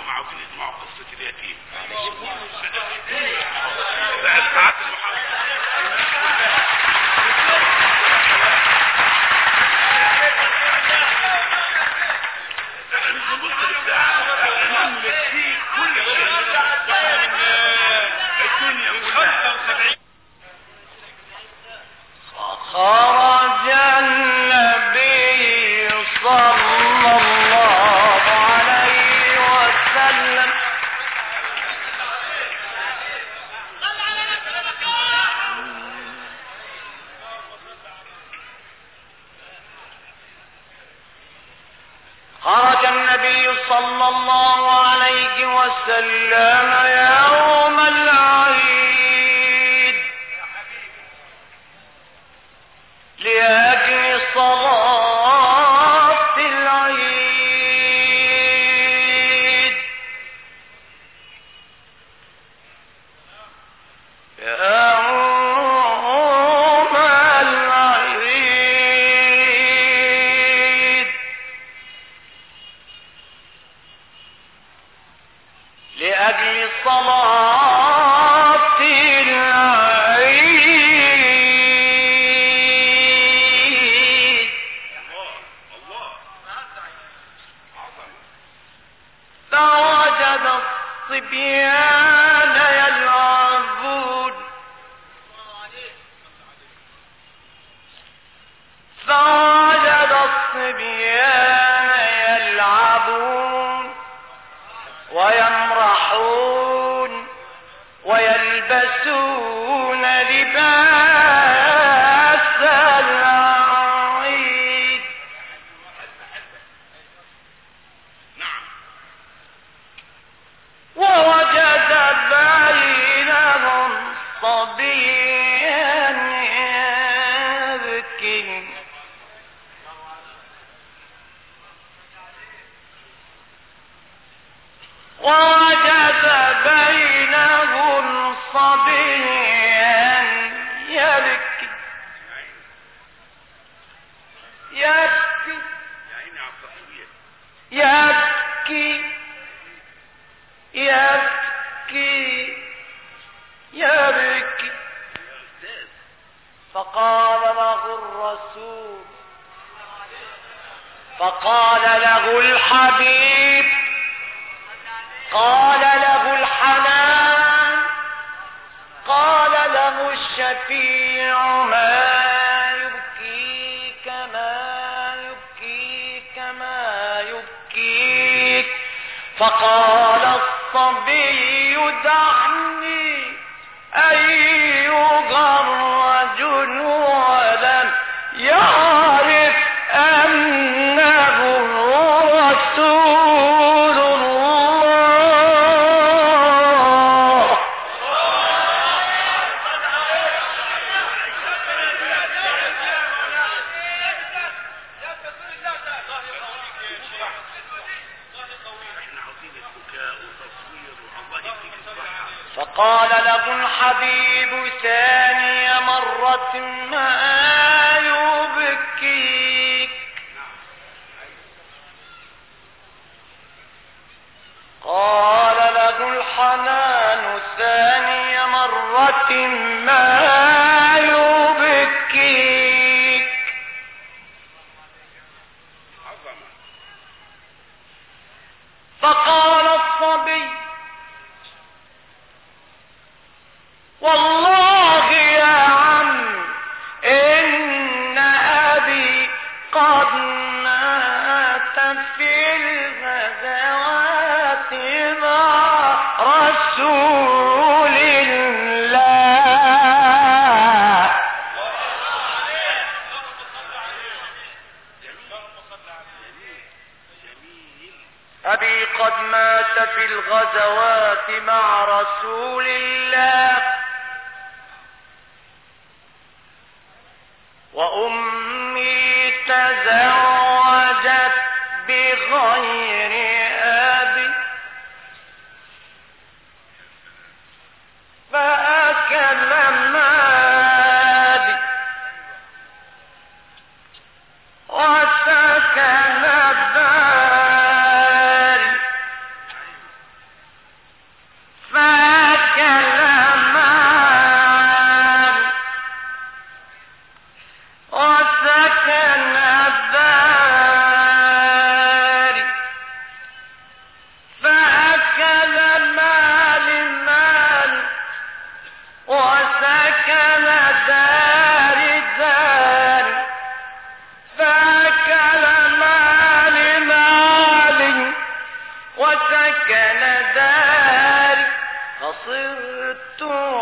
هم عاوزين يسمعوا قصة اليتيم. بقى ساعات المحاضرة. خرج النبي صلى الله عليه وسلم خرج النبي صلى الله عليه وسلم يوم العيد لأجل صلاة العيد يوم العيد لأجل صلاة العيد فوجد الصبيان يلعبون فوجد الصبيان يلعبون ويمرحون ويلبسون لباس العيد ووجد بينهم صبيا يبكي ووجد بينهم صبيا يبكي يبكي يبكي يبكي يبكي فقال له الرسول فقال له الحبيب قال له الحنان قال له الشفيع ما يبكيك ما يبكيك ما يبكيك فقال الصبي دعني أيها الرجل ولم يعرف أنه رسول الله. فقال له الحبيب ثاني مرة ما يبكيك قال له الحنان ثاني مرة ما يبكيك فقال الصبي والله يا عم إن أبي قد مات في الغزوات مع رسول الله. أبي قد مات في الغزوات مع رسول الله وأمي تزوجت بغير أبي فأكل مالي وسكن بالي وسكن داري فصرت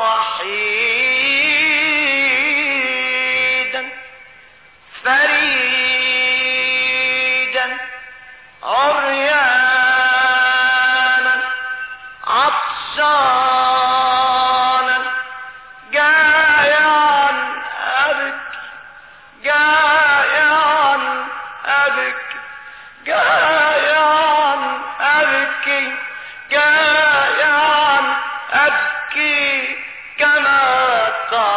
وحيدا فريدا عريانا عطشانا جائعا أبكي جائعا أبكي جائعا أبكي جائعا أبكي كما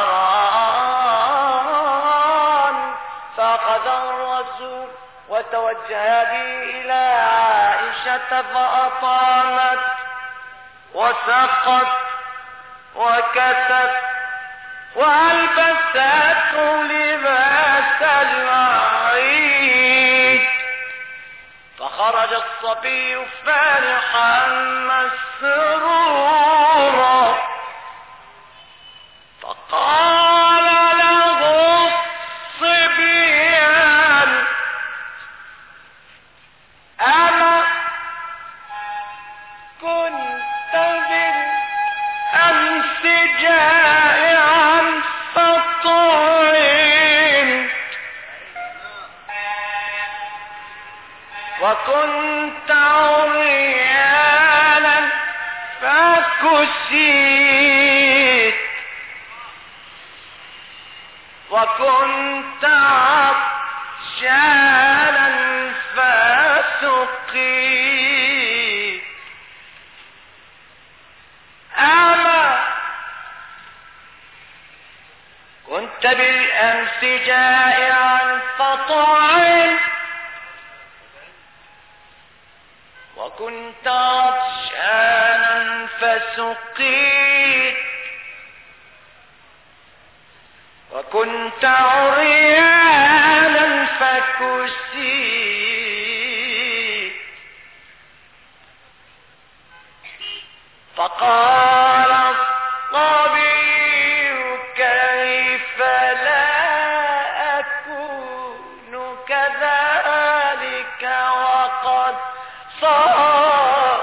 تران. فأخذ الرسول وتوجه بي إلى عائشة فأطعمت وسقت وكتت وألبسته لباس العيد. فخرج الصبي فرحا مسرورا فقال له الصبيان أما كنت بالأمس جائعا فطعمت وكنت عريانا فكسيت وكنت عطشانا فسقيت. أما كنت بالأمس جائعا فطعمت وكنت عطشانا فسقيت وكنت عريانا فكسيت. فقال الصبي كيف لا أكون كذلك وقد صار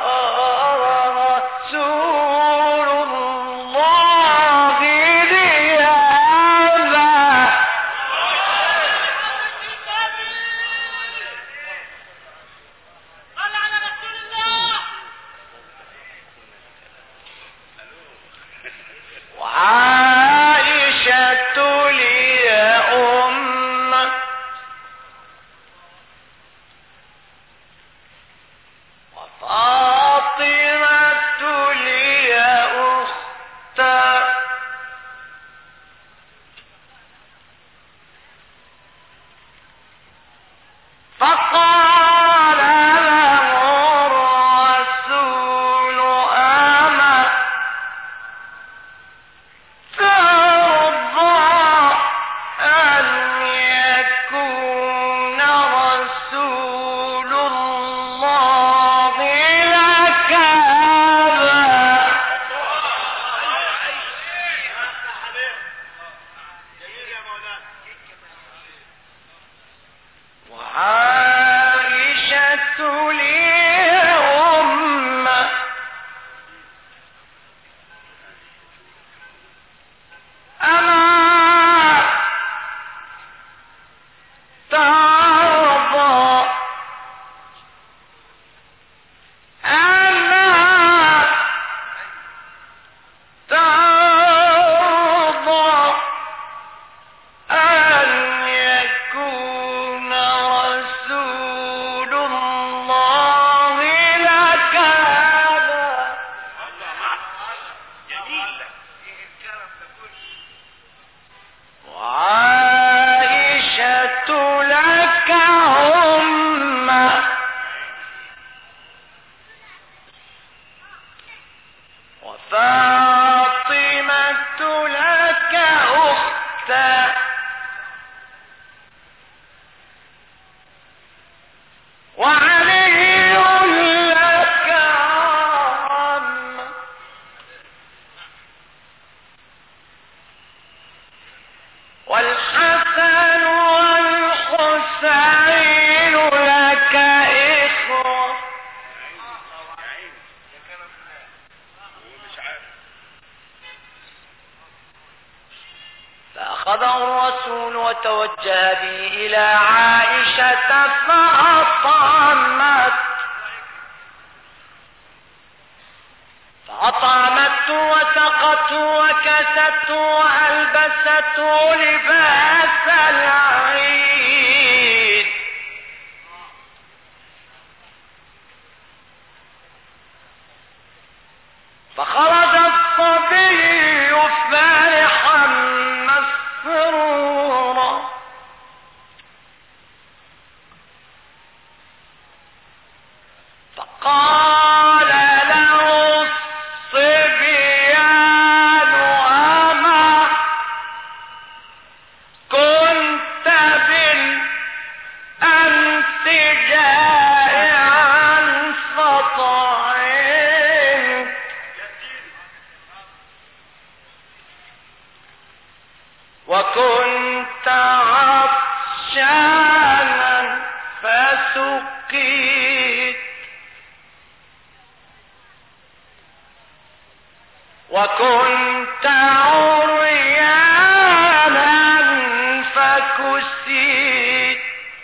رسول الله لي هذا. فأخذه الرسول وتوجه به إلى عائشة فأطعمته وسقته وكسته وألبسته لباس العيد. فخرج الصبي فرحا مسرورا فقال له الصبيان أما كنت بالأمس جائعا فطعمت وكنت عطشانا فسقيت وكنت عريانا فكسيت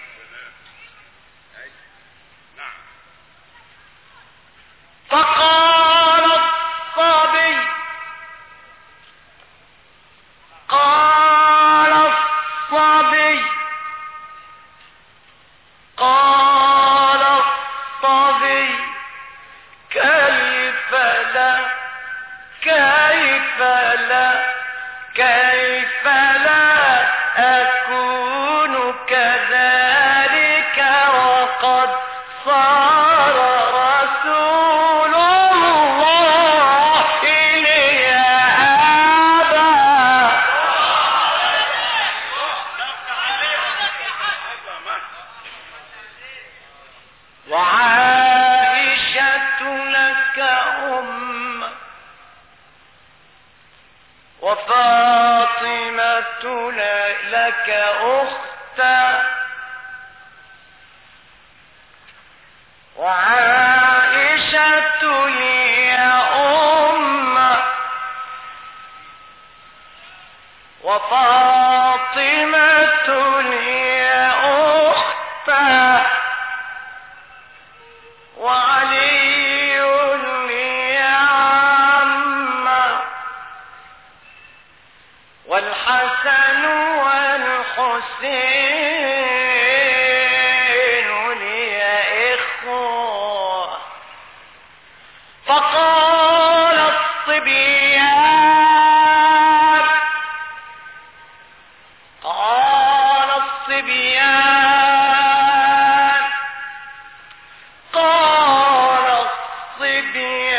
فقال الصبي كيف لا أكون كذلك وقد صار رسول الله لي أبا. وعائشة لك أم وفاطمة لك أختا وعائشة لي أم وفاطمة لي أختا وعلي لي عما والحسن والحسين لي إخوة. فقال الصبيان قال الصبيان